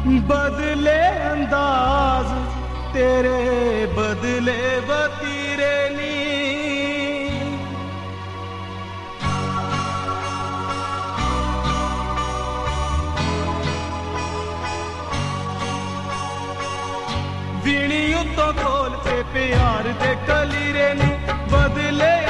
बदले अंदाज तेरे बदले वतीरे नी वीणी उतो खोल के प्यार दे कलीरे नी बदले